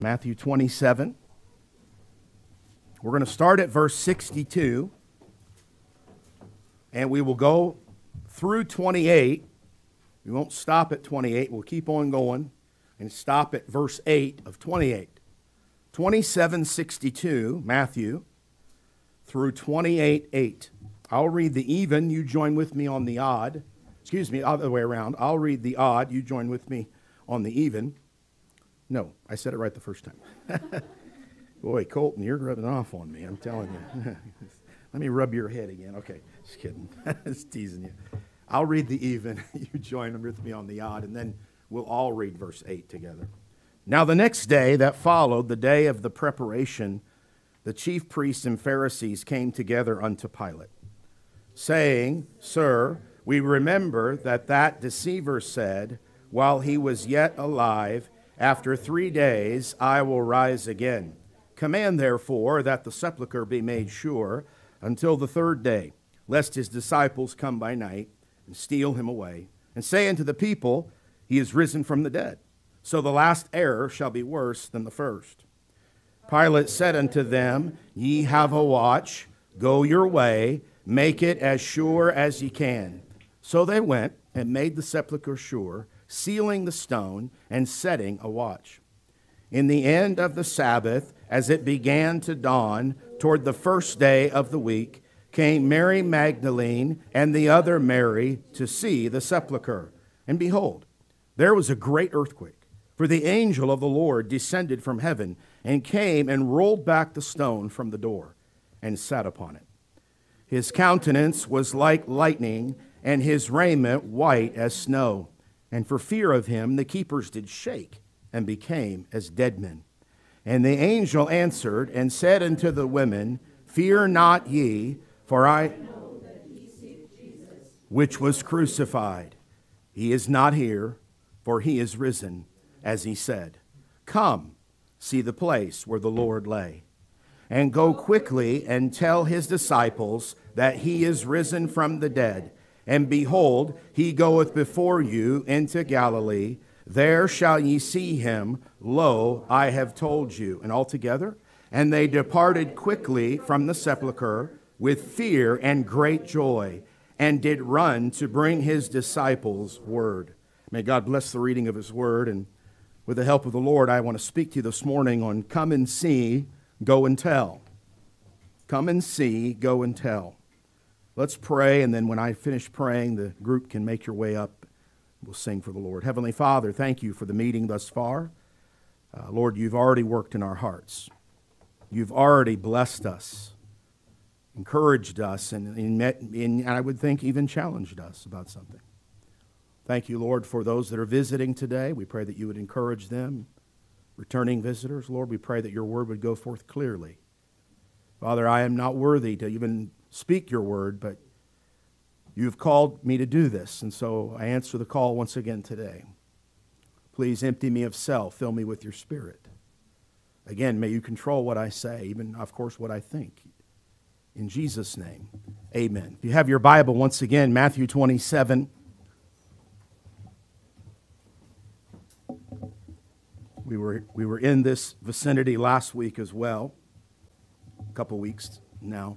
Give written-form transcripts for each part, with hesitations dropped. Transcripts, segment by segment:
Matthew 27. We're going to start at verse 62, and we will go through 28. We won't stop at 28. We'll keep on going and stop at verse 8 of 28. 27:62, Matthew, through 28:8. I'll read the even, you join with me on the odd. Excuse me, other way around. I'll read the odd, you join with me on the even. No, I said it right the first time. Boy, Colton, you're rubbing off on me, I'm telling you. Let me rub your head again. Okay, just kidding. Just teasing you. I'll read the even, you join with me on the odd, and then we'll all read verse 8 together. Now the next day that followed, the day of the preparation, the chief priests and Pharisees came together unto Pilate, saying, Sir, we remember that deceiver said, while he was yet alive, after 3 days I will rise again. Command therefore that the sepulchre be made sure until the 3rd day, lest his disciples come by night and steal him away, and say unto the people, He is risen from the dead. So the last error shall be worse than the first. Pilate said unto them, Ye have a watch, go your way, make it as sure as ye can. So they went and made the sepulchre sure, sealing the stone and setting a watch. In the end of the Sabbath, as it began to dawn, toward the 1st day of the week, came Mary Magdalene and the other Mary to see the sepulchre. And behold, there was a great earthquake, for the angel of the Lord descended from heaven and came and rolled back the stone from the door and sat upon it. His countenance was like lightning, and his raiment white as snow. And for fear of him, the keepers did shake and became as dead men. And the angel answered and said unto the women, Fear not ye, for I know that ye seek Jesus, which was crucified. He is not here, for he is risen, as he said. Come, see the place where the Lord lay. And go quickly and tell his disciples that he is risen from the dead. And behold, he goeth before you into Galilee. There shall ye see him. Lo, I have told you. And all together, and they departed quickly from the sepulchre with fear and great joy, and did run to bring his disciples word. May God bless the reading of his word. And with the help of the Lord, I want to speak to you this morning on come and see, go and tell. Come and see, go and tell. Let's pray, and then when I finish praying, the group can make your way up. We'll sing for the Lord. Heavenly Father, thank you for the meeting thus far. Lord, you've already worked in our hearts. You've already blessed us, encouraged us, and I would think even challenged us about something. Thank you, Lord, for those that are visiting today. We pray that you would encourage them. Returning visitors, Lord, we pray that your word would go forth clearly. Father, I am not worthy to even speak your word, but you've called me to do this, and so I answer the call once again today. Please empty me of self, fill me with your Spirit. Again, may you control what I say, even, of course, what I think. In Jesus' name, amen. If you have your Bible, once again, Matthew 27. We were in this vicinity last week as well, a couple weeks now.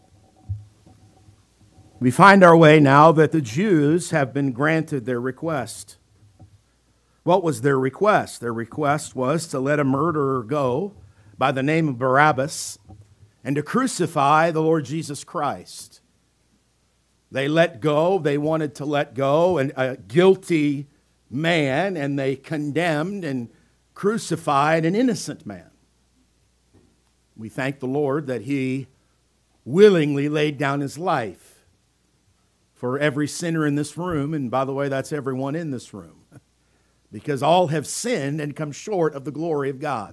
We find our way now that the Jews have been granted their request. What was their request? Their request was to let a murderer go by the name of Barabbas and to crucify the Lord Jesus Christ. They wanted to let go a guilty man, and they condemned and crucified an innocent man. We thank the Lord that he willingly laid down his life for every sinner in this room, and by the way, that's everyone in this room, because all have sinned and come short of the glory of God.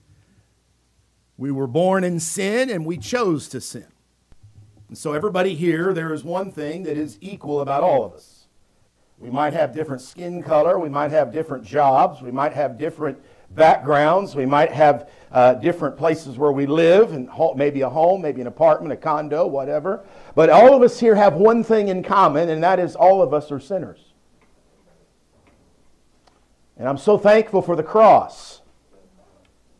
We were born in sin, and we chose to sin. And so everybody here, there is one thing that is equal about all of us. We might have different skin color, we might have different jobs, we might have different backgrounds, we might have different places where we live, and maybe a home, maybe an apartment, a condo, whatever. But all of us here have one thing in common, and that is all of us are sinners. And I'm so thankful for the cross.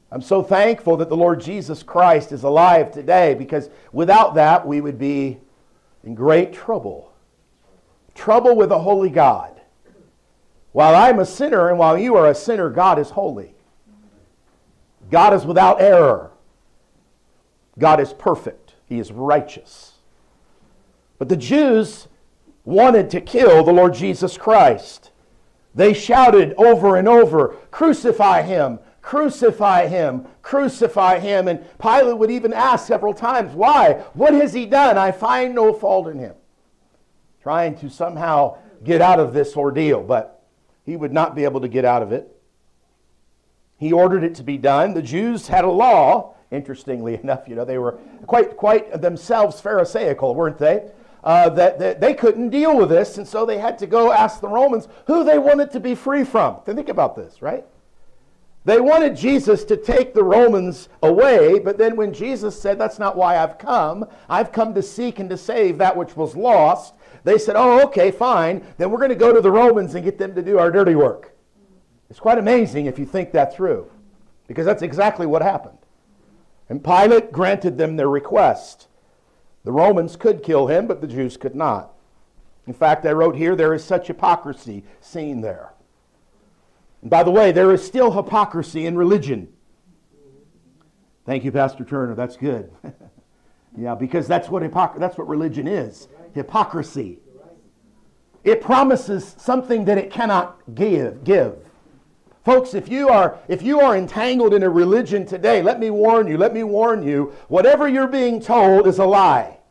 I'm so thankful that the Lord Jesus Christ is alive today, because without that we would be in great trouble. Trouble with a holy God. While I'm a sinner and while you are a sinner, God is holy. God is without error. God is perfect. He is righteous. But the Jews wanted to kill the Lord Jesus Christ. They shouted over and over, "Crucify him! Crucify him! Crucify him!" And Pilate would even ask several times, "Why? What has he done? I find no fault in him." Trying to somehow get out of this ordeal, but he would not be able to get out of it. He ordered it to be done. The Jews had a law, interestingly enough, they were quite themselves Pharisaical, weren't they? That they couldn't deal with this, and so they had to go ask the Romans who they wanted to be free from. Think about this, right? They wanted Jesus to take the Romans away, but then when Jesus said, "That's not why I've come to seek and to save that which was lost," they said, "Oh, okay, fine, then we're going to go to the Romans and get them to do our dirty work." It's quite amazing if you think that through, because that's exactly what happened. And Pilate granted them their request. The Romans could kill him, but the Jews could not. In fact, I wrote here, there is such hypocrisy seen there. And by the way, there is still hypocrisy in religion. Thank you, Pastor Turner. That's good. Yeah, because that's what religion is. Hypocrisy. It promises something that it cannot give. Folks, if you are entangled in a religion today, let me warn you, whatever you're being told is a lie.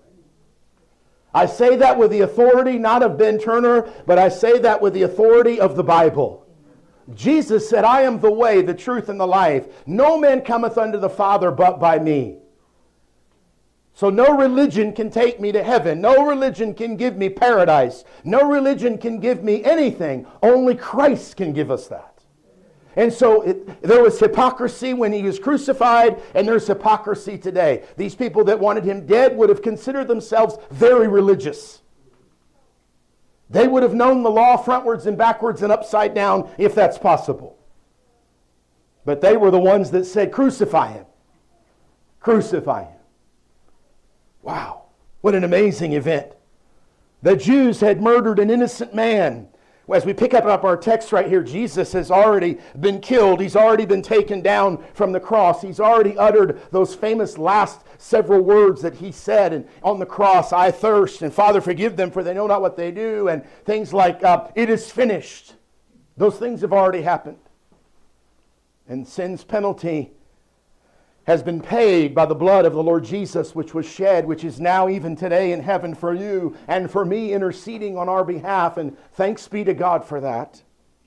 I say that with the authority not of Ben Turner, but I say that with the authority of the Bible. Jesus said, "I am the way, the truth, and the life. No man cometh unto the Father but by me." So no religion can take me to heaven. No religion can give me paradise. No religion can give me anything. Only Christ can give us that. And so there was hypocrisy when he was crucified, and there's hypocrisy today. These people that wanted him dead would have considered themselves very religious. They would have known the law frontwards and backwards and upside down if that's possible. But they were the ones that said, "Crucify him. Crucify him." Wow, what an amazing event. The Jews had murdered an innocent man. As we pick up our text right here, Jesus has already been killed. He's already been taken down from the cross. He's already uttered those famous last several words that he said on the cross, "I thirst," and "Father, forgive them, for they know not what they do," and things like, "It is finished." Those things have already happened. And sin's penalty has been paid by the blood of the Lord Jesus, which was shed, which is now even today in heaven for you and for me, interceding on our behalf, and thanks be to God for that.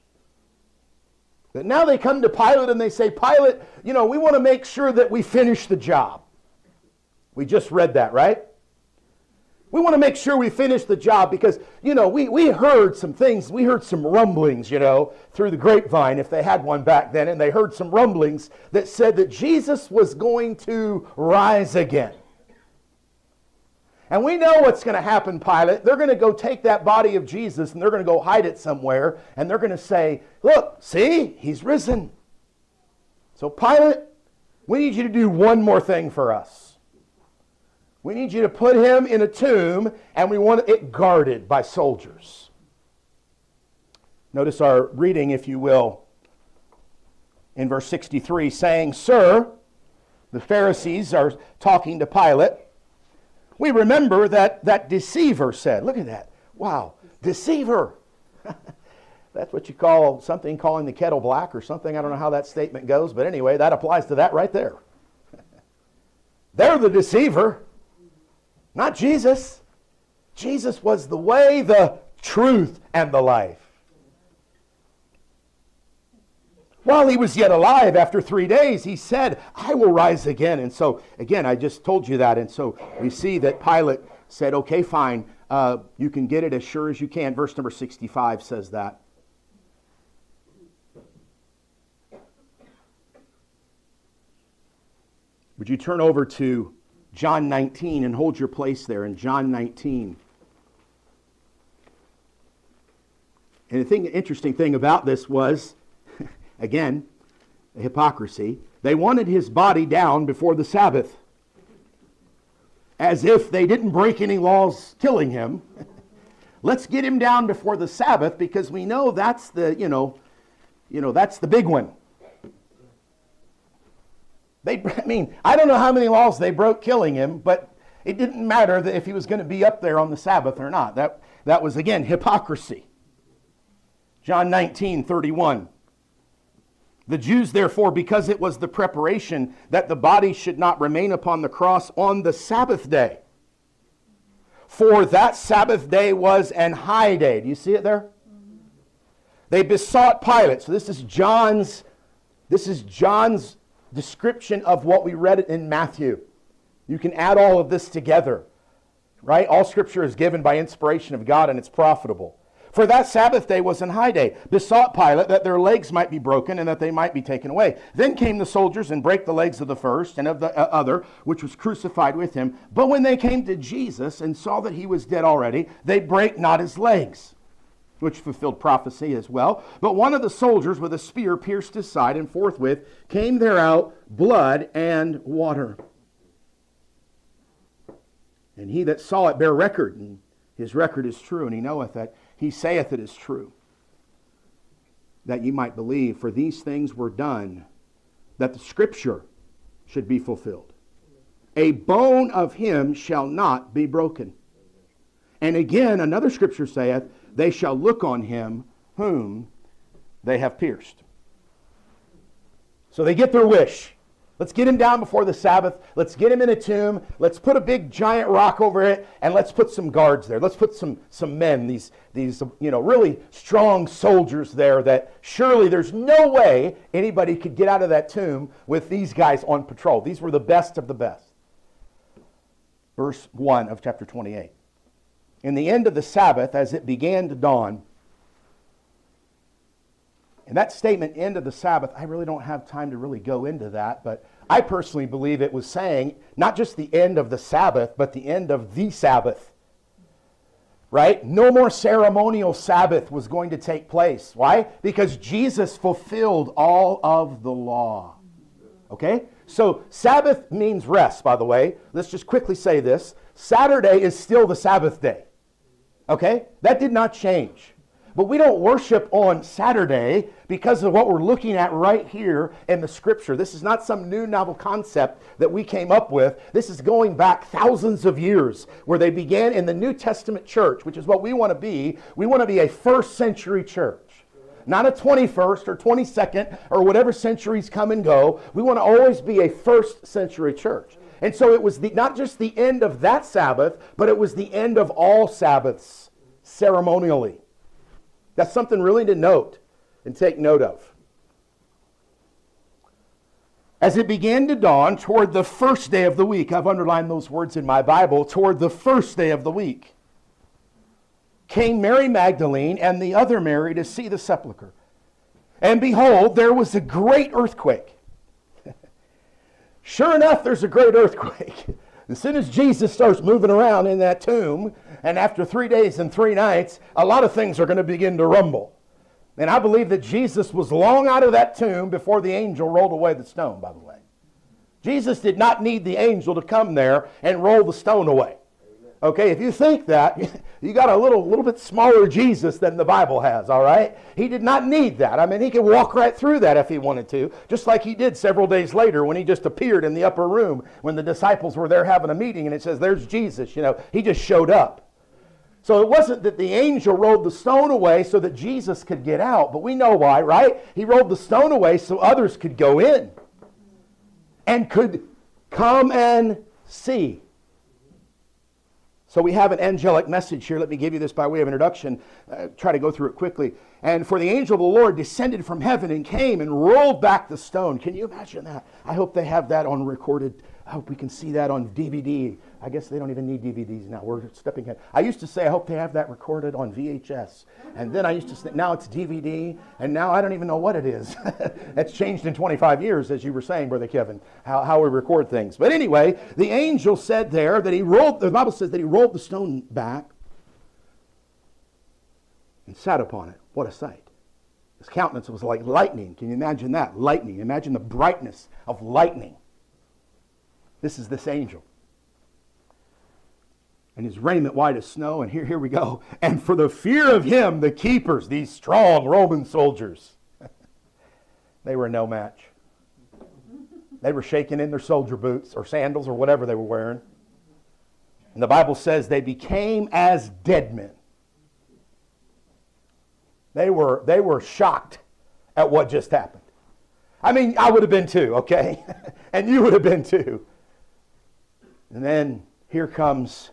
But now they come to Pilate and they say, "Pilate, we want to make sure that we finish the job." We just read that, right? We want to make sure we finish the job because, we heard some things. We heard some rumblings, through the grapevine, if they had one back then. And they heard some rumblings that said that Jesus was going to rise again. And we know what's going to happen, Pilate. They're going to go take that body of Jesus and they're going to go hide it somewhere. And they're going to say, "Look, see, he's risen." So Pilate, we need you to do one more thing for us. We need you to put him in a tomb, and we want it guarded by soldiers. Notice our reading, if you will, in verse 63, saying, "Sir," the Pharisees are talking to Pilate, "we remember that deceiver said," look at that, wow, deceiver. That's what you call something calling the kettle black or something. I don't know how that statement goes, but anyway, that applies to that right there. They're the deceiver. Not Jesus. Jesus was the way, the truth, and the life. While he was yet alive after 3 days, he said, "I will rise again." And so, again, I just told you that. And so we see that Pilate said, "Okay, fine. You can get it as sure as you can." Verse number 65 says that. Would you turn over to John 19 and hold your place there in John 19. And the interesting thing about this was, again, hypocrisy. They wanted his body down before the Sabbath, as if they didn't break any laws killing him. Let's get him down before the Sabbath, because we know that's the, that's the big one. I don't know how many laws they broke killing him, but it didn't matter that if he was going to be up there on the Sabbath or not. That was, again, hypocrisy. John 19:31. The Jews, therefore, because it was the preparation that the body should not remain upon the cross on the Sabbath day. For that Sabbath day was an high day. Do you see it there? They besought Pilate. So this is John's description of what we read in Matthew. You can add all of this together, right? All Scripture is given by inspiration of God, and it's profitable. For that Sabbath day was an high day. Besought Pilate that their legs might be broken and that they might be taken away. Then came the soldiers and brake the legs of the first and of the other, which was crucified with him. But when they came to Jesus and saw that he was dead already, they brake not his legs, which fulfilled prophecy as well. But one of the soldiers with a spear pierced his side, and forthwith came there out blood and water. And he that saw it bare record, and his record is true, and he knoweth that he saith it is true, that ye might believe. For these things were done, that the Scripture should be fulfilled. A bone of him shall not be broken. And again, another Scripture saith, they shall look on him whom they have pierced. So they get their wish. Let's get him down before the Sabbath. Let's get him in a tomb. Let's put a big giant rock over it, and let's put some guards there. Let's put some men, these really strong soldiers there, that surely there's no way anybody could get out of that tomb with these guys on patrol. These were the best of the best. Verse 1 of chapter 28. In the end of the Sabbath, as it began to dawn, and that statement, end of the Sabbath, I really don't have time to really go into that, but I personally believe it was saying not just the end of the Sabbath, but the end of the Sabbath. Right? No more ceremonial Sabbath was going to take place. Why? Because Jesus fulfilled all of the law. Okay? So Sabbath means rest, by the way. Let's just quickly say this. Saturday is still the Sabbath day. Okay? That did not change. But we don't worship on Saturday because of what we're looking at right here in the Scripture. This is not some new novel concept that we came up with. This is going back thousands of years, where they began in the New Testament church, which is what we want to be. We want to be a first century church. Not a 21st or 22nd or whatever centuries come and go. We want to always be a first century church. And so it was not just the end of that Sabbath, but it was the end of all Sabbaths ceremonially. That's something really to note and take note of. As it began to dawn toward the first day of the week, I've underlined those words in my Bible, toward the first day of the week, came Mary Magdalene and the other Mary to see the sepulchre. And behold, there was a great earthquake. Sure enough, there's a great earthquake. As soon as Jesus starts moving around in that tomb, and after 3 days and 3 nights, a lot of things are going to begin to rumble. And I believe that Jesus was long out of that tomb before the angel rolled away the stone, by the way. Jesus did not need the angel to come there and roll the stone away. Okay, if you think that, you got a little bit smaller Jesus than the Bible has, all right? He did not need that. I mean, he could walk right through that if he wanted to, just like he did several days later when he just appeared in the upper room when the disciples were there having a meeting, and it says, there's Jesus, he just showed up. So it wasn't that the angel rolled the stone away so that Jesus could get out, but we know why, right? He rolled the stone away so others could go in and could come and see. So we have an angelic message here. Let me give you this by way of introduction. Try to go through it quickly. And for the angel of the Lord descended from heaven and came and rolled back the stone. Can you imagine that? I hope they have that on recorded. I hope we can see that on DVD. I guess they don't even need DVDs now. We're stepping ahead. I used to say, I hope they have that recorded on VHS. And then I used to say, now it's DVD. And now I don't even know what it is. That's changed in 25 years, as you were saying, Brother Kevin, how we record things. But anyway, the angel said there that the Bible says that he rolled the stone back and sat upon it. What a sight. His countenance was like lightning. Can you imagine that? Lightning. Imagine the brightness of lightning. This is this angel. And his raiment white as snow. And here we go. And for the fear of him, the keepers, these strong Roman soldiers, they were no match. They were shaking in their soldier boots or sandals or whatever they were wearing. And the Bible says they became as dead men. They were shocked at what just happened. I mean, I would have been too, okay? And you would have been too. And then here comes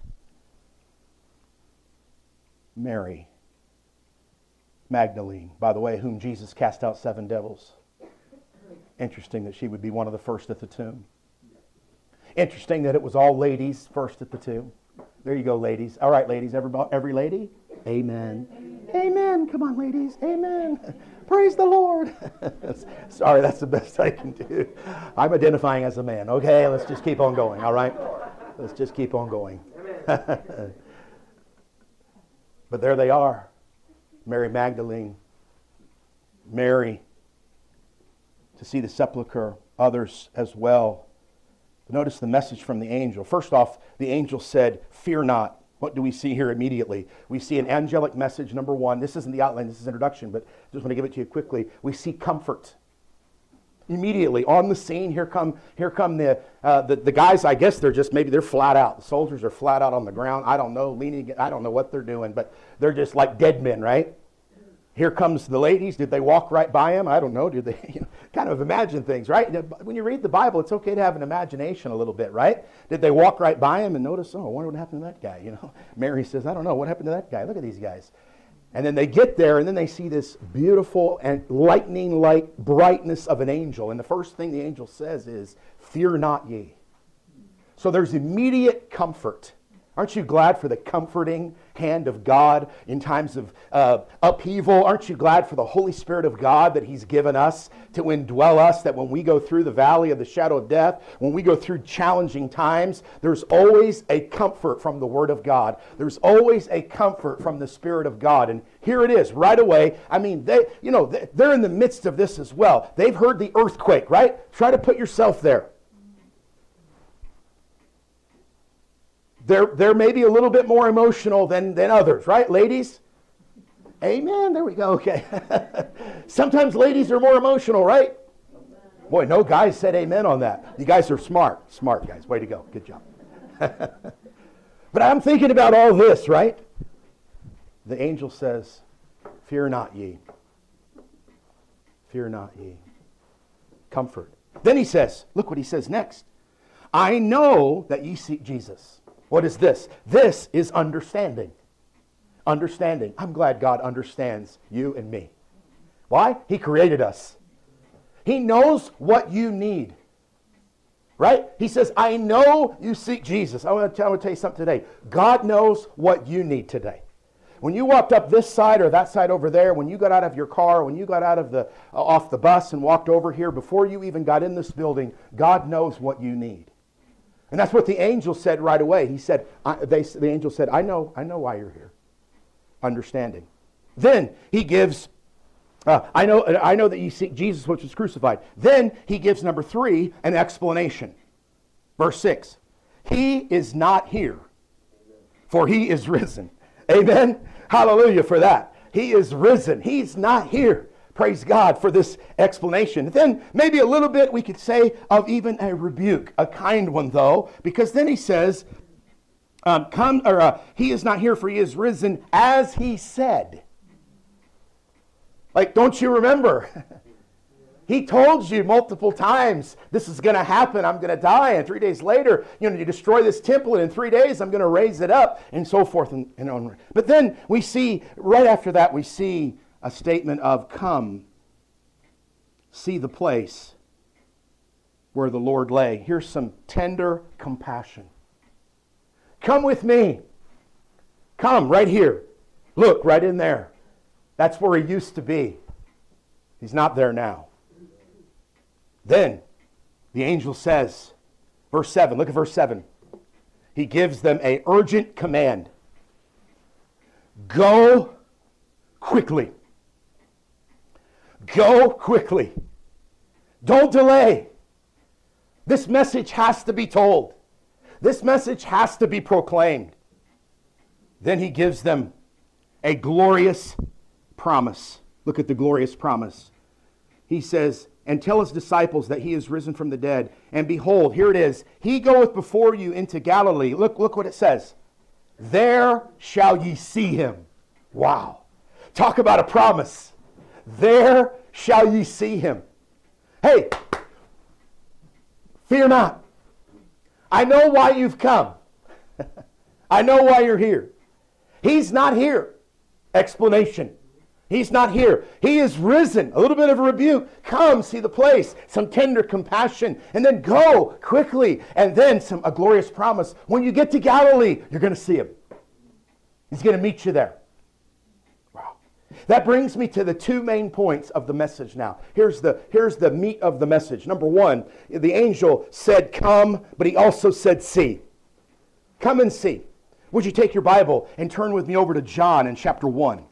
Mary Magdalene, by the way, whom Jesus cast out 7 devils. Interesting that she would be one of the first at the tomb. Interesting that it was all ladies first at the tomb. There you go, ladies. All right, ladies. Every lady? Amen. Amen. Come on, ladies. Amen. Praise the Lord. Sorry, that's the best I can do. I'm identifying as a man. Okay, let's just keep on going, all right? Let's just keep on going. But there they are. Mary Magdalene. Mary to see the sepulchre. Others as well. Notice the message from the angel. First off, the angel said, "Fear not." What do we see here immediately? We see an angelic message, number one. This isn't the outline, this is introduction, but I just want to give it to you quickly. We see comfort. Immediately on the scene, here come the guys. I guess they're flat out. The soldiers are flat out on the ground. I don't know, I don't know what they're doing, but they're just like dead men, right? Here comes the ladies. Did they walk right by him? I don't know. Did they kind of imagine things, right? When you read the Bible, it's okay to have an imagination a little bit, right? Did they walk right by him and notice, oh, I wonder what happened to that guy? Mary says, I don't know. What happened to that guy? Look at these guys. And then they get there, and then they see this beautiful and lightning-like brightness of an angel. And the first thing the angel says is, "Fear not ye." So there's immediate comfort. Aren't you glad for the comforting hand of God in times of upheaval? Aren't you glad for the Holy Spirit of God that He's given us to indwell us, that when we go through the valley of the shadow of death, when we go through challenging times, there's always a comfort from the Word of God. There's always a comfort from the Spirit of God. And here it is, right away. I mean, they're in the midst of this as well. They've heard the earthquake, right? Try to put yourself there. They're maybe a little bit more emotional than others, right, ladies? Amen. There we go. Okay. Sometimes ladies are more emotional, right? Boy, no guys said amen on that. You guys are smart. Smart guys. Way to go. Good job. But I'm thinking about all this, right? The angel says, "Fear not ye. Fear not ye." Comfort. Then he says, look what he says next. "I know that ye seek Jesus." What is this? This is understanding. Understanding. I'm glad God understands you and me. Why? He created us. He knows what you need. Right? He says, "I know you seek Jesus." I want to tell you something today. God knows what you need today. When you walked up this side or that side over there, when you got out of your car, when you got out of off the bus and walked over here, before you even got in this building, God knows what you need. And that's what the angel said right away. He said, the angel said, I know why you're here. Understanding. Then he gives, I know that you seek Jesus, which was crucified. Then he gives, number 3, an explanation. Verse 6. "He is not here, for he is risen." Amen. Hallelujah for that. He is risen. He's not here. Praise God for this explanation. Then maybe a little bit we could say of even a rebuke, a kind one though, because then he says, "He is not here, for he is risen, as he said." Like, don't you remember? He told you multiple times, this is going to happen. I'm going to die, and 3 days later, you destroy this temple, and in 3 days I'm going to raise it up, and so forth and on. But then we see, right after that, we see a statement of, "Come, see the place where the Lord lay." Here's some tender compassion. Come with me. Come right here. Look, right in there. That's where he used to be. He's not there now. Then the angel says, verse 7, look at verse 7. He gives them an urgent command. "Go quickly Go quickly. Don't delay. This message has to be told. This message has to be proclaimed. Then he gives them a glorious promise. Look at the glorious promise. He says, and tell his disciples that he is risen from the dead. And behold, here it is. He goeth before you into Galilee. Look what it says. There shall ye see him. Wow. Talk about a promise. There shall ye see him. Hey, fear not. I know why you've come. I know why you're here. He's not here. Explanation. He's not here. He is risen. A little bit of a rebuke. Come, see the place. Some tender compassion. And then go quickly. And then a glorious promise. When you get to Galilee, you're going to see him. He's going to meet you there. Wow. That brings me to the two main points of the message now. Here's the meat of the message. Number one, the angel said come, but he also said see. Come and see. Would you take your Bible and turn with me over to John in chapter 1.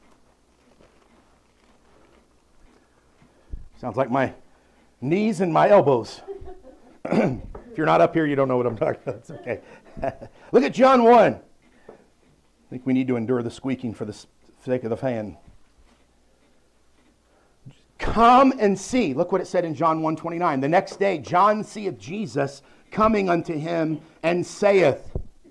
Sounds like my knees and my elbows. If you're not up here, you don't know what I'm talking about. It's okay. Look at John 1. I think we need to endure the squeaking for the sake of the fan. Come and see. Look what it said in John 1:29. The next day, John seeth Jesus coming unto him and saith,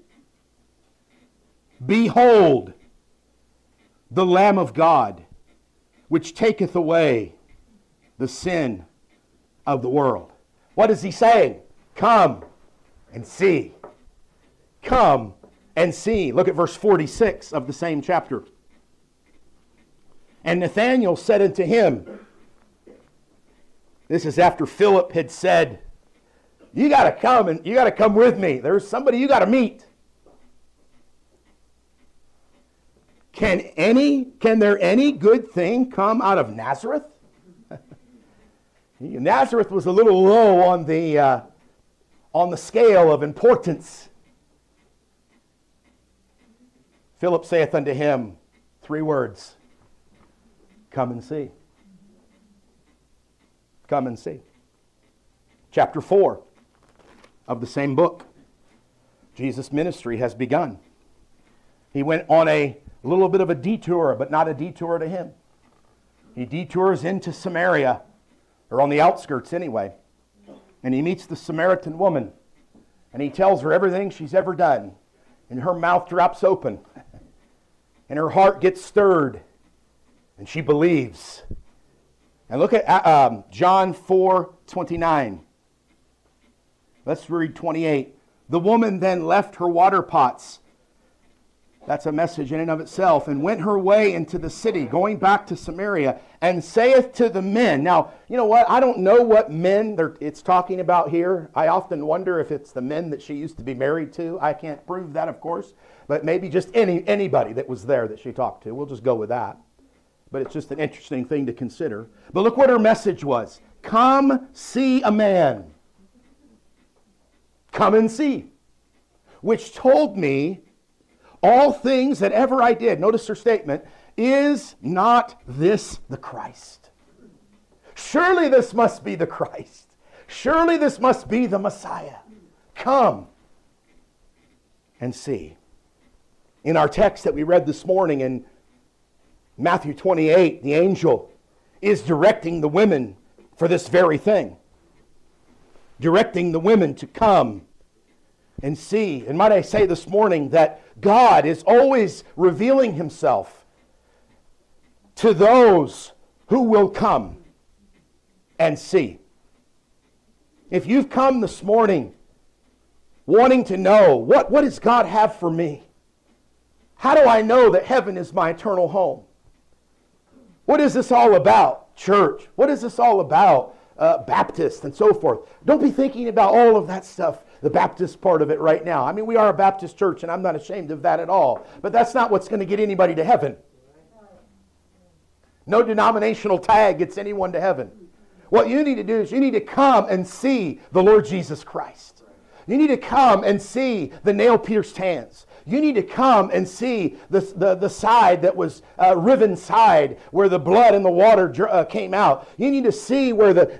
Behold, the Lamb of God, which taketh away the sin of the world. What is he saying? Come and see. Come and see. Look at verse 46 of the same chapter. And Nathanael said unto him, this is after Philip had said, you got to come and you got to come with me. There's somebody you got to meet. Can there any good thing come out of Nazareth? Nazareth was a little low on the scale of importance. Philip saith unto him, 3 words, come and see. Come and see. Chapter 4 of the same book. Jesus' ministry has begun. He went on a little bit of a detour, but not a detour to him. He detours into Samaria, or on the outskirts anyway, and he meets the Samaritan woman, and he tells her everything she's ever done, and her mouth drops open, and her heart gets stirred, and she believes. And look at John 4:29. Let's read 28. The woman then left her water pots. That's a message in and of itself. And went her way into the city, going back to Samaria, and saith to the men. Now, you know what? I don't know what men it's talking about here. I often wonder if it's the men that she used to be married to. I can't prove that, of course. But maybe just anybody that was there that she talked to. We'll just go with that. But it's just an interesting thing to consider. But look what her message was. Come see a man. Come and see. Which told me all things that ever I did. Notice her statement. Is not this the Christ? Surely this must be the Christ. Surely this must be the Messiah. Come and see. In our text that we read this morning in Matthew 28, the angel is directing the women for this very thing. Directing the women to come and see. And might I say this morning that God is always revealing himself to those who will come and see. If you've come this morning wanting to know, what does God have for me? How do I know that heaven is my eternal home? What is this all about, church? What is this all about, Baptist and so forth? Don't be thinking about all of that stuff, the Baptist part of it right now. I mean, we are a Baptist church, and I'm not ashamed of that at all. But that's not what's going to get anybody to heaven. No denominational tag gets anyone to heaven. What you need to do is you need to come and see the Lord Jesus Christ. You need to come and see the nail-pierced hands. You need to come and see the side that was riven side where the blood and the water came out. You need to see where the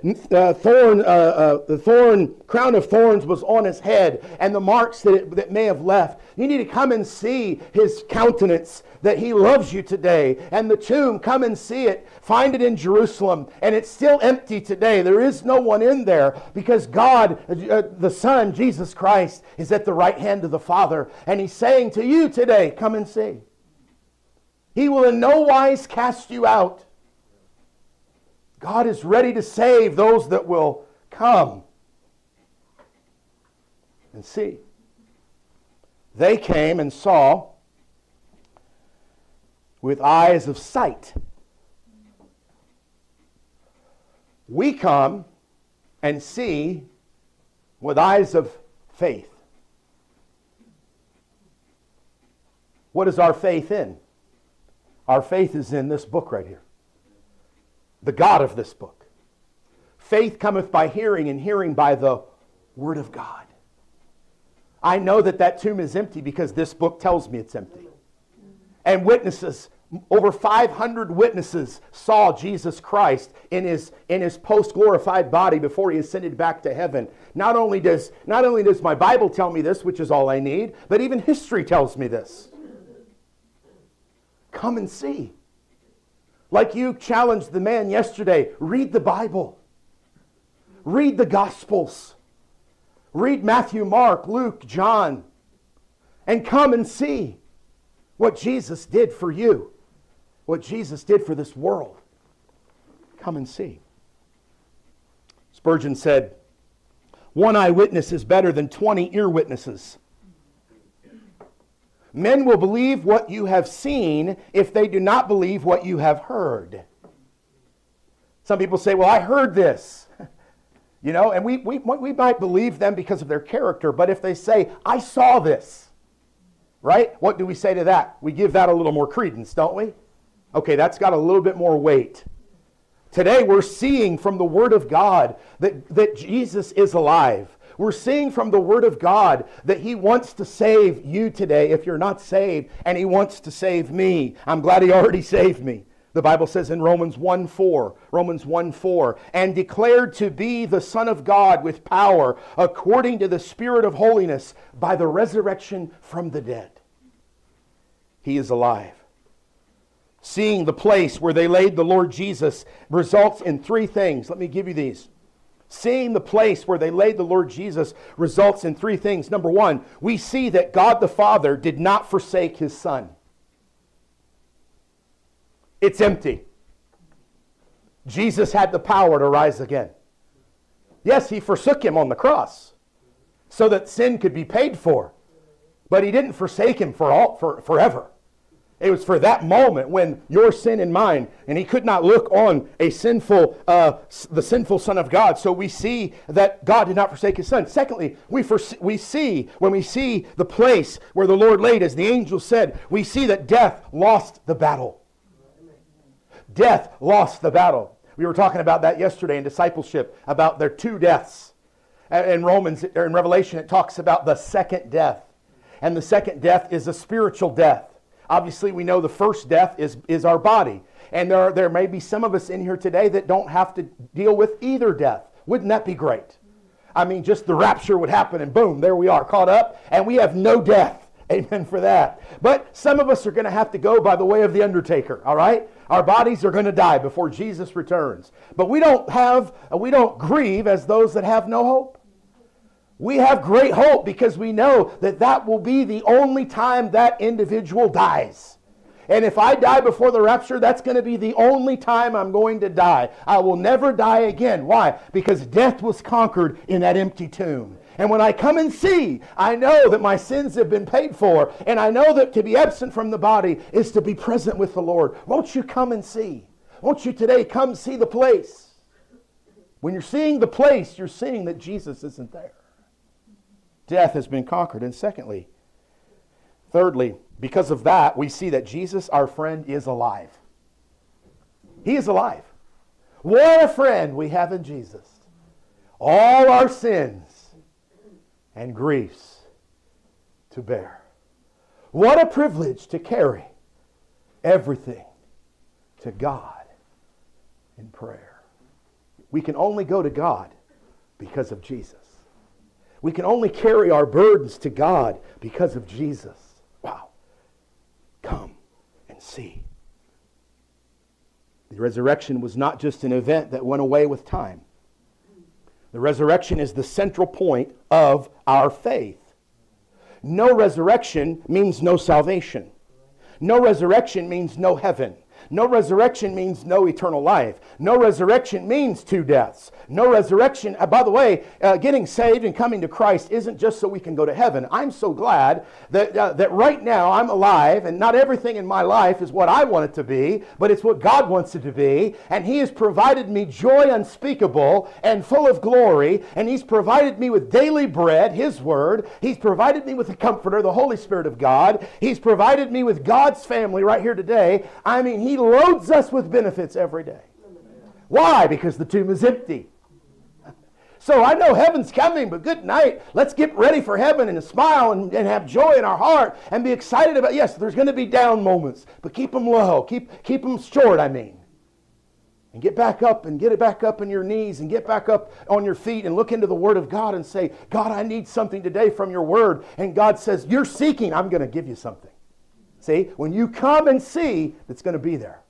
crown of thorns was on his head and the marks that may have left. You need to come and see his countenance, that he loves you today. And the tomb, come and see it. Find it in Jerusalem. And it's still empty today. There is no one in there because God, the Son, Jesus Christ, is at the right hand of the Father. And he's saying to you today, come and see. He will in no wise cast you out. God is ready to save those that will come and see. They came and saw with eyes of sight. We come and see with eyes of faith. What is our faith in? Our faith is in this book right here. The God of this book. Faith cometh by hearing, and hearing by the Word of God. I know that tomb is empty because this book tells me it's empty. And witnesses, over 500 witnesses saw Jesus Christ in his post-glorified body before he ascended back to heaven. Not only does my Bible tell me this, which is all I need, but even history tells me this. Come and see. Like you challenged the man yesterday, read the Bible. Read the Gospels. Read Matthew, Mark, Luke, John. And come and see what Jesus did for you. What Jesus did for this world. Come and see. Spurgeon said, one eyewitness is better than 20 ear witnesses. Men will believe what you have seen if they do not believe what you have heard. Some people say, well, I heard this. And we might believe them because of their character, but if they say, I saw this, right? What do we say to that? We give that a little more credence, don't we? Okay, that's got a little bit more weight. Today we're seeing from the Word of God that Jesus is alive. We're seeing from the Word of God that He wants to save you today if you're not saved, and He wants to save me. I'm glad He already saved me. The Bible says in Romans 1:4, and declared to be the Son of God with power, according to the Spirit of holiness, by the resurrection from the dead. He is alive. Seeing the place where they laid the Lord Jesus results in three things. Let me give you these. Seeing the place where they laid the Lord Jesus results in three things. Number one, we see that God the Father did not forsake His Son. It's empty. Jesus had the power to rise again. Yes, He forsook Him on the cross so that sin could be paid for. But He didn't forsake Him forever. It was for that moment when your sin and mine, and He could not look on the sinful Son of God. So we see that God did not forsake His Son. Secondly, when we see the place where the Lord laid, as the angel said, we see that death lost the battle. Death lost the battle. We were talking about that yesterday in discipleship, about their two deaths. In Revelation, it talks about the second death. And the second death is a spiritual death. Obviously, we know the first death is our body. And there may be some of us in here today that don't have to deal with either death. Wouldn't that be great? I mean, just the rapture would happen and boom, there we are, caught up, and we have no death. Amen for that. But some of us are going to have to go by the way of the undertaker, all right? Our bodies are going to die before Jesus returns. But we don't grieve as those that have no hope. We have great hope because we know that will be the only time that individual dies. And if I die before the rapture, that's going to be the only time I'm going to die. I will never die again. Why? Because death was conquered in that empty tomb. And when I come and see, I know that my sins have been paid for. And I know that to be absent from the body is to be present with the Lord. Won't you come and see? Won't you today come see the place? When you're seeing the place, you're seeing that Jesus isn't there. Death has been conquered. And thirdly, because of that, we see that Jesus, our friend, is alive. He is alive. What a friend we have in Jesus. All our sins and griefs to bear. What a privilege to carry everything to God in prayer. We can only go to God because of Jesus. We can only carry our burdens to God because of Jesus. Wow. Come and see. The resurrection was not just an event that went away with time. The resurrection is the central point of our faith. No resurrection means no salvation. No resurrection means no heaven. No resurrection means no eternal life. No resurrection means two deaths. No resurrection, by the way, getting saved and coming to Christ isn't just so we can go to heaven. I'm so glad that right now I'm alive, and not everything in my life is what I want it to be, but it's what God wants it to be. And He has provided me joy unspeakable and full of glory, and He's provided me with daily bread, His Word. He's provided me with the Comforter, the Holy Spirit of God. He's provided me with God's family right here today. I mean, He loads us with benefits every day. Why? Because the tomb is empty. So I know heaven's coming, but good night. Let's get ready for heaven and smile and have joy in our heart and be excited about, yes, there's going to be down moments, but keep them low. Keep them short, I mean. And get back up and get it back up on your knees and get back up on your feet and look into the Word of God and say, God, I need something today from your Word. And God says, you're seeking, I'm going to give you something. See, when you come and see, it's going to be there.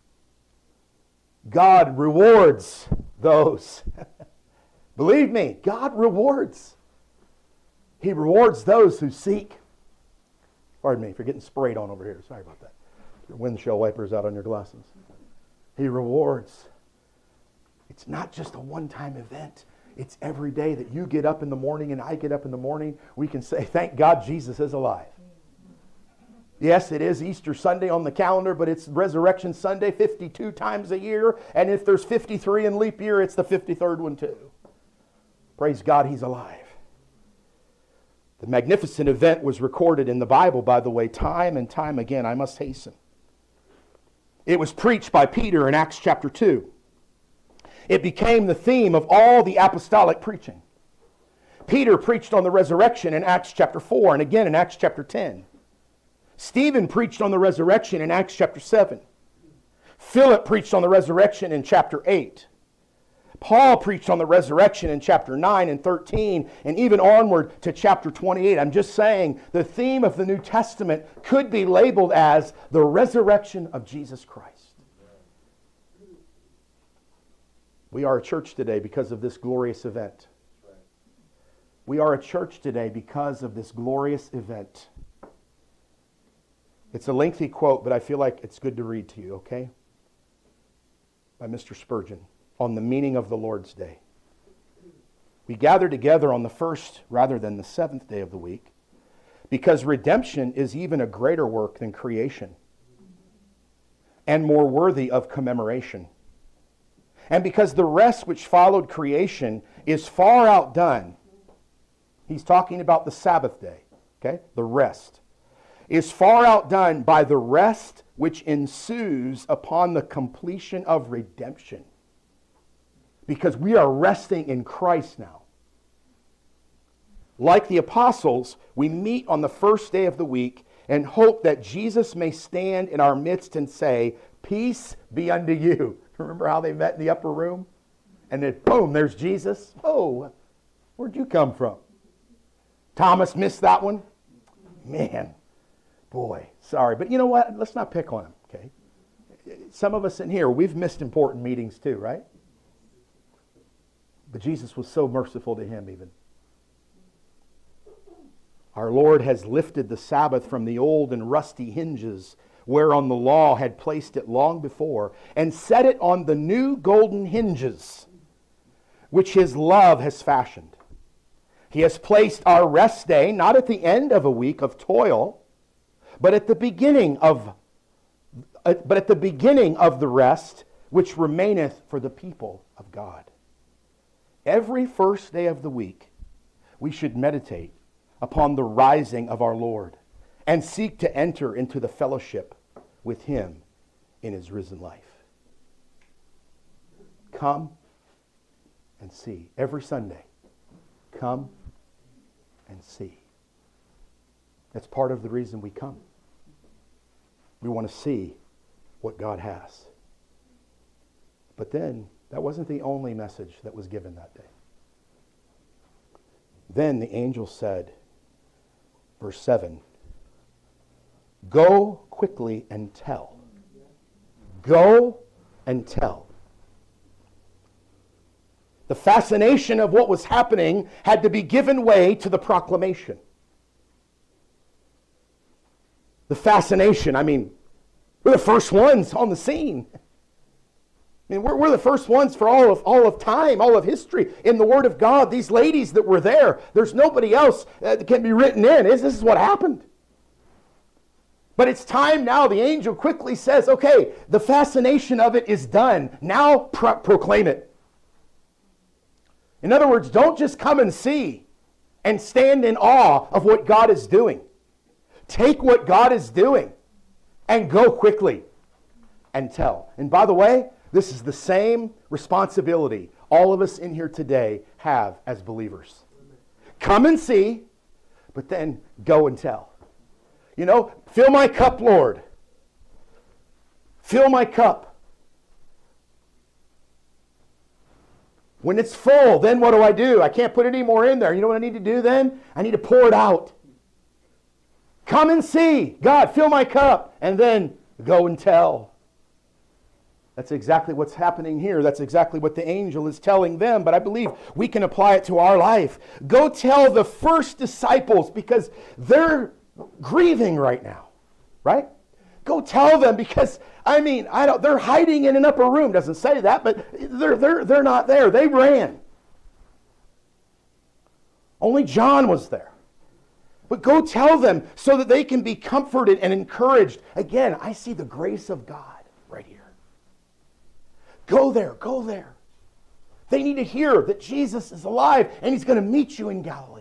God rewards those. Believe me, God rewards. He rewards those who seek. Pardon me for getting sprayed on over here. Sorry about that. Your windshield wipers out on your glasses. He rewards. It's not just a one-time event. It's every day that you get up in the morning and I get up in the morning. We can say, thank God Jesus is alive. Yes, it is Easter Sunday on the calendar, but it's Resurrection Sunday 52 times a year. And if there's 53 in leap year, it's the 53rd one too. Praise God, He's alive. The magnificent event was recorded in the Bible, by the way, time and time again. I must hasten. It was preached by Peter in Acts chapter 2. It became the theme of all the apostolic preaching. Peter preached on the resurrection in Acts chapter 4 and again in Acts chapter 10. Stephen preached on the resurrection in Acts chapter 7. Philip preached on the resurrection in chapter 8. Paul preached on the resurrection in chapter 9 and 13 and even onward to chapter 28. I'm just saying the theme of the New Testament could be labeled as the resurrection of Jesus Christ. We are a church today because of this glorious event. We are a church today because of this glorious event. It's a lengthy quote, but I feel like it's good to read to you, okay? By Mr. Spurgeon on the meaning of the Lord's Day. We gather together on the first rather than the seventh day of the week because redemption is even a greater work than creation and more worthy of commemoration. And because the rest which followed creation is far outdone. He's talking about the Sabbath day, okay? The rest is far outdone by the rest which ensues upon the completion of redemption. Because we are resting in Christ now. Like the apostles, we meet on the first day of the week and hope that Jesus may stand in our midst and say, peace be unto you. Remember how they met in the upper room? And then boom, there's Jesus. Oh, where'd you come from? Thomas missed that one? Man. Boy, sorry. But you know what? Let's not pick on him, okay? Some of us in here, we've missed important meetings too, right? But Jesus was so merciful to him even. Our Lord has lifted the Sabbath from the old and rusty hinges whereon the law had placed it long before and set it on the new golden hinges which His love has fashioned. He has placed our rest day not at the end of a week of toil, but at the beginning of the rest which remaineth for the people of God. Every first day of the week, we should meditate upon the rising of our Lord and seek to enter into the fellowship with Him in His risen life. Come and see. Every Sunday, come and see. That's part of the reason we come. We want to see what God has. But then, that wasn't the only message that was given that day. Then the angel said, verse 7, go quickly and tell. Go and tell. The fascination of what was happening had to be given way to the proclamation. The fascination, I mean, we're the first ones on the scene. I mean, we're the first ones for all of time, all of history. In the Word of God, these ladies that were there, there's nobody else that can be written in. This is what happened. But it's time now. The angel quickly says, okay, the fascination of it is done. Now proclaim it. In other words, don't just come and see and stand in awe of what God is doing. Take what God is doing and go quickly and tell. And by the way, this is the same responsibility all of us in here today have as believers. Come and see, but then go and tell. You know, fill my cup, Lord. Fill my cup. When it's full, then what do? I can't put any more in there. You know what I need to do then? I need to pour it out. Come and see. God, fill my cup. And then go and tell. That's exactly what's happening here. That's exactly what the angel is telling them. But I believe we can apply it to our life. Go tell the first disciples because they're grieving right now. Right? Go tell them because, they're hiding in an upper room. Doesn't say that, but they're not there. They ran. Only John was there. But go tell them so that they can be comforted and encouraged. Again, I see the grace of God right here. Go there, go there. They need to hear that Jesus is alive and he's going to meet you in Galilee.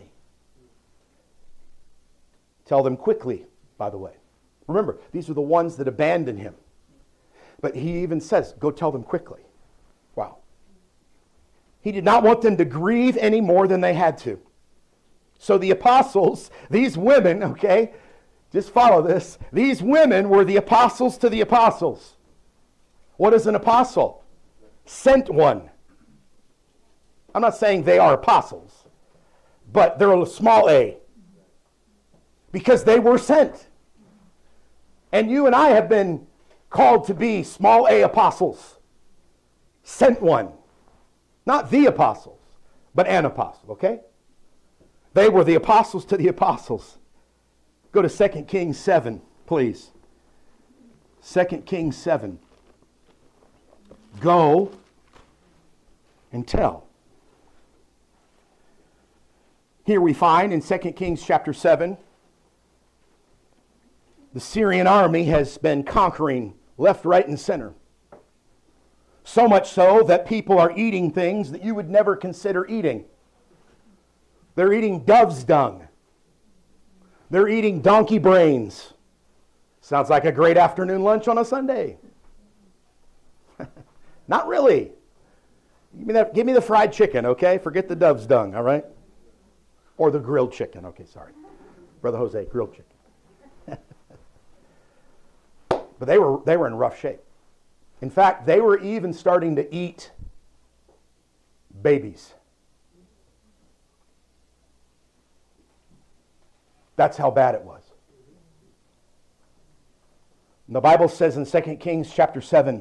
Tell them quickly, by the way. Remember, these are the ones that abandoned him. But he even says, go tell them quickly. Wow. He did not want them to grieve any more than they had to. So the apostles, these women, okay, just follow this. These women were the apostles to the apostles. What is an apostle? Sent one. I'm not saying they are apostles, but they're a small a. Because they were sent. And you and I have been called to be small a apostles. Sent one. Not the apostles, but an apostle, okay? They were the apostles to the apostles. Go to 2 Kings 7, please. 2 Kings 7. Go and tell. Here we find in 2 Kings chapter 7, the Syrian army has been conquering left, right, and center. So much so that people are eating things that you would never consider eating. They're eating dove's dung. They're eating donkey brains. Sounds like a great afternoon lunch on a Sunday. Not really. Give me the fried chicken, okay? Forget the dove's dung, all right? Or the grilled chicken. Okay, sorry. Brother Jose, grilled chicken. But they were in rough shape. In fact, they were even starting to eat babies. That's how bad it was. And the Bible says in 2 Kings chapter 7,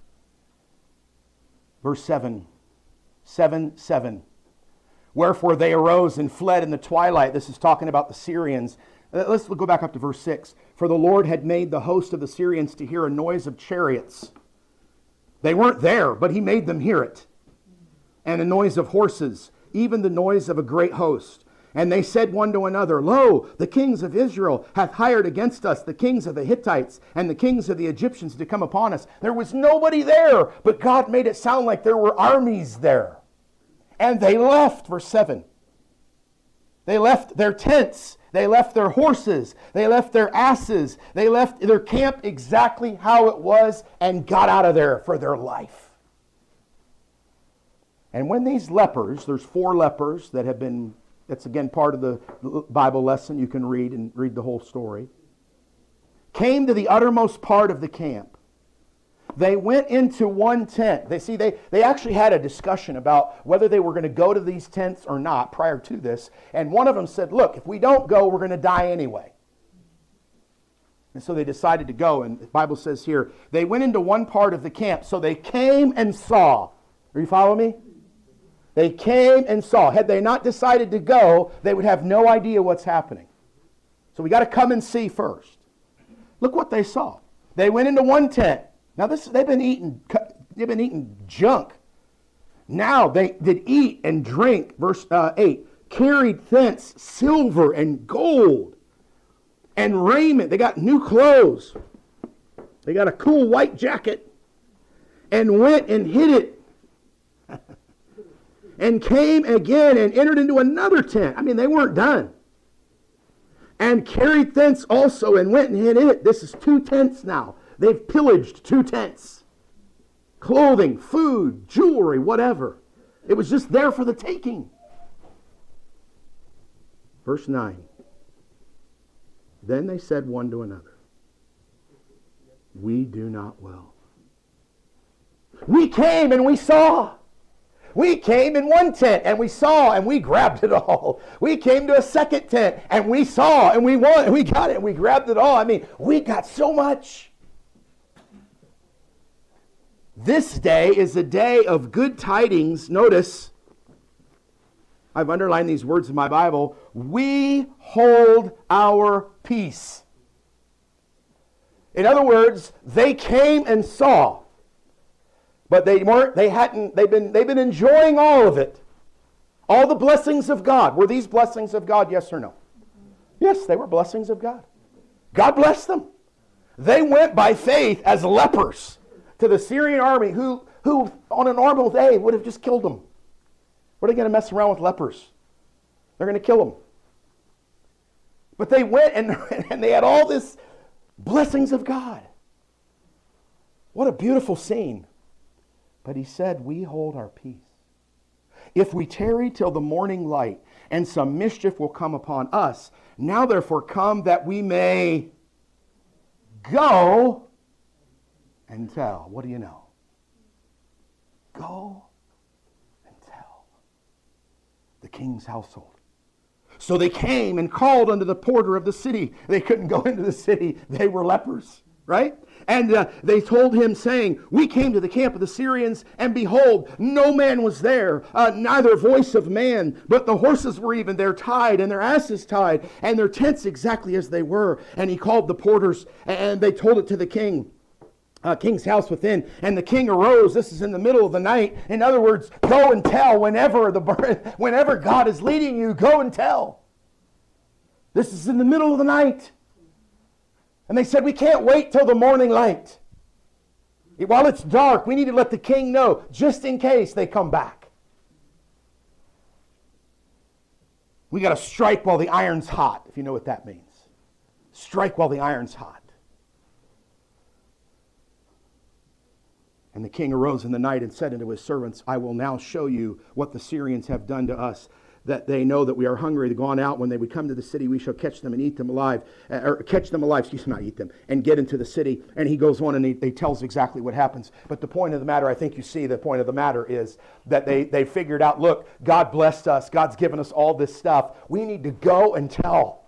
verse 7, 7, wherefore they arose and fled in the twilight. This is talking about the Syrians. Let's go back up to verse 6. For the Lord had made the host of the Syrians to hear a noise of chariots. They weren't there, but he made them hear it. And a noise of horses, even the noise of a great host. And they said one to another, lo, the kings of Israel hath hired against us the kings of the Hittites and the kings of the Egyptians to come upon us. There was nobody there, but God made it sound like there were armies there. And they left, verse 7. They left their tents. They left their horses. They left their asses. They left their camp exactly how it was and got out of there for their life. And when these lepers, there's 4 lepers that have been That's again part of the Bible lesson. You can read and read the whole story. Came to the uttermost part of the camp. They went into one tent. They actually had a discussion about whether they were going to go to these tents or not prior to this. And one of them said, look, if we don't go, we're going to die anyway. And so they decided to go. And the Bible says here, they went into one part of the camp. So they came and saw. Are you following me? They came and saw. Had they not decided to go, they would have no idea what's happening. So we got to come and see first. Look what they saw. They went into one tent. Now they've been eating junk. Now they did eat and drink. Verse 8. Carried thence silver and gold and raiment. They got new clothes. They got a cool white jacket. And went and hid it. And came again and entered into another tent. I mean, they weren't done. And carried thence also and went and hid it. This is 2 tents now. They've pillaged 2 tents. Clothing, food, jewelry, whatever. It was just there for the taking. Verse 9. Then they said one to another, we do not well. We came and we saw. We came in one tent and we saw and we grabbed it all. We came to a second tent and we saw and we won and we got it and we grabbed it all. I mean, we got so much. This day is a day of good tidings. Notice, I've underlined these words in my Bible. We hold our peace. In other words, they came and saw. But they've been enjoying all of it. All the blessings of God. Were these blessings of God, yes or no? Yes, they were blessings of God. God blessed them. They went by faith as lepers to the Syrian army who on a normal day would have just killed them. What are they going to mess around with lepers? They're going to kill them. But they went and they had all this blessings of God. What a beautiful scene. But he said, we hold our peace. If we tarry till the morning light, and some mischief will come upon us, now therefore come that we may go and tell. What do you know? Go and tell the king's household. So they came and called unto the porter of the city. They couldn't go into the city. They were lepers, right? And they told him, saying, we came to the camp of the Syrians, and behold, no man was there, neither voice of man, but the horses were even there tied, and their asses tied, and their tents exactly as they were. And he called the porters, and they told it to the king. King's house within, and the king arose. This is in the middle of the night. In other words, go and tell whenever God is leading you, go and tell. This is in the middle of the night. And they said, we can't wait till the morning light. While it's dark, we need to let the king know, just in case they come back. We got to strike while the iron's hot, if you know what that means. Strike while the iron's hot. And the king arose in the night and said unto his servants, I will now show you what the Syrians have done to us, that they know that we are hungry. They've gone out. When they would come to the city, we shall catch them and eat them alive. Not eat them, and get into the city. And he goes on and he tells exactly what happens. But the point of the matter, I think you see the point of the matter is that they figured out, look, God blessed us. God's given us all this stuff. We need to go and tell.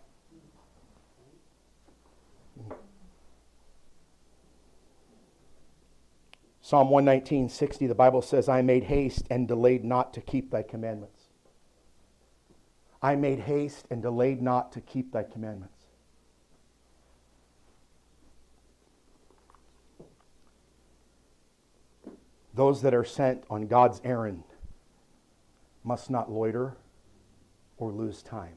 Psalm 119:60, the Bible says, I made haste and delayed not to keep thy commandments. I made haste and delayed not to keep thy commandments. Those that are sent on God's errand must not loiter or lose time.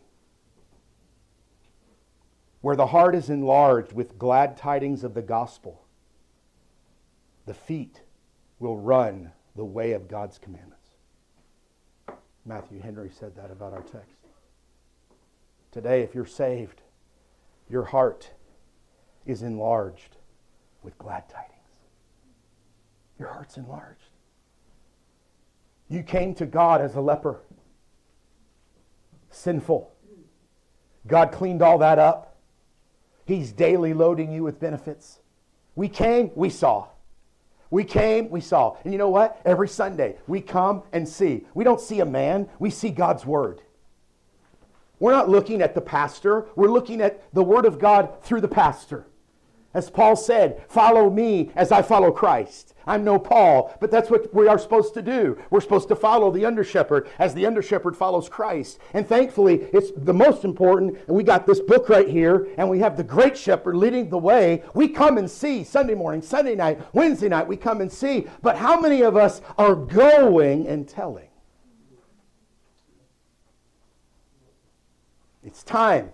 Where the heart is enlarged with glad tidings of the gospel, the feet will run the way of God's commandments. Matthew Henry said that about our text. Today, if you're saved, your heart is enlarged with glad tidings. Your heart's enlarged. You came to God as a leper. sinful. God cleaned all that up. He's daily loading you with benefits. We came, we saw. We came, we saw. And you know what? Every Sunday, we come and see. We don't see a man, we see God's Word. We're not looking at the pastor. We're looking at the Word of God through the pastor. As Paul said, follow me as I follow Christ. I'm no Paul, but that's what we are supposed to do. We're supposed to follow the under-shepherd as the under-shepherd follows Christ. And thankfully, it's the most important. And we got this book right here, and we have the great shepherd leading the way. We come and see Sunday morning, Sunday night, Wednesday night, we come and see. But how many of us are going and telling? It's time.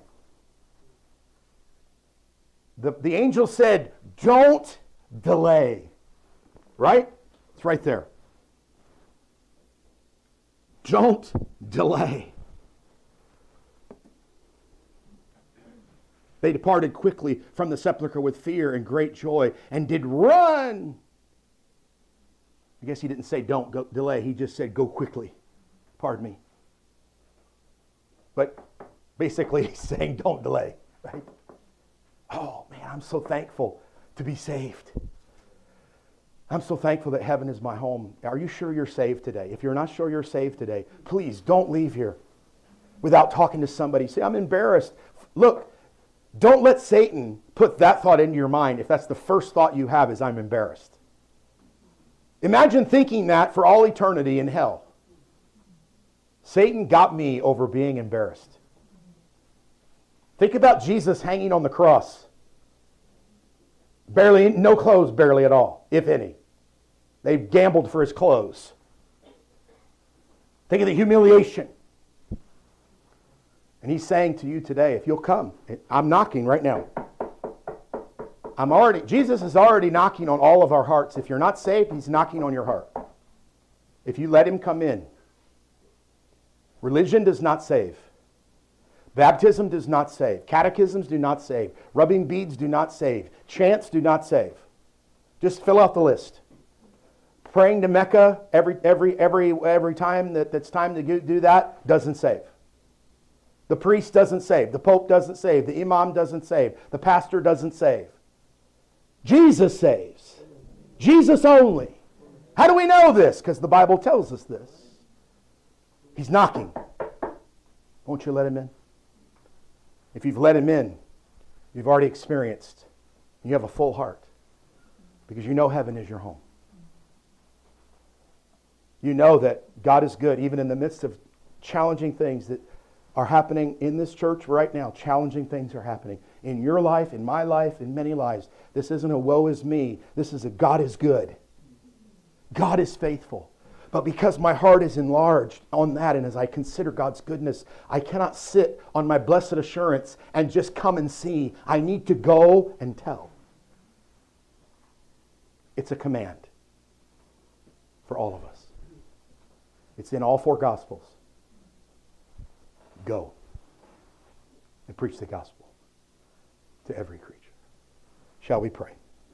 The angel said, don't delay. Right? It's right there. Don't delay. They departed quickly from the sepulchre with fear and great joy and did run. I guess he didn't say don't go delay. He just said go quickly. Pardon me. But basically he's saying don't delay. Right? Oh, man, I'm so thankful to be saved. I'm so thankful that heaven is my home. Are you sure you're saved today? If you're not sure you're saved today, please don't leave here without talking to somebody. Say, I'm embarrassed. Look, don't let Satan put that thought into your mind if that's the first thought you have is I'm embarrassed. Imagine thinking that for all eternity in hell. Satan got me over being embarrassed. Think about Jesus hanging on the cross. Barely, no clothes barely at all, if any. They gambled for his clothes. Think of the humiliation. And he's saying to you today, if you'll come, I'm knocking right now. Jesus is already knocking on all of our hearts. If you're not saved, he's knocking on your heart. If you let him come in. Religion does not save. Baptism does not save. Catechisms do not save. Rubbing beads do not save. Chants do not save. Just fill out the list. Praying to Mecca every time that's time to do that doesn't save. The priest doesn't save. The pope doesn't save. The imam doesn't save. The pastor doesn't save. Jesus saves. Jesus only. How do we know this? Because the Bible tells us this. He's knocking. Won't you let him in? If you've let him in, you've already experienced. You have a full heart. Because you know heaven is your home. You know that God is good even in the midst of challenging things that are happening in this church right now. Challenging things are happening in your life, in my life, in many lives. This isn't a woe is me. This is a God is good. God is faithful. But because my heart is enlarged on that, and as I consider God's goodness, I cannot sit on my blessed assurance and just come and see. I need to go and tell. It's a command for all of us. It's in all four Gospels. Go and preach the gospel to every creature. Shall we pray?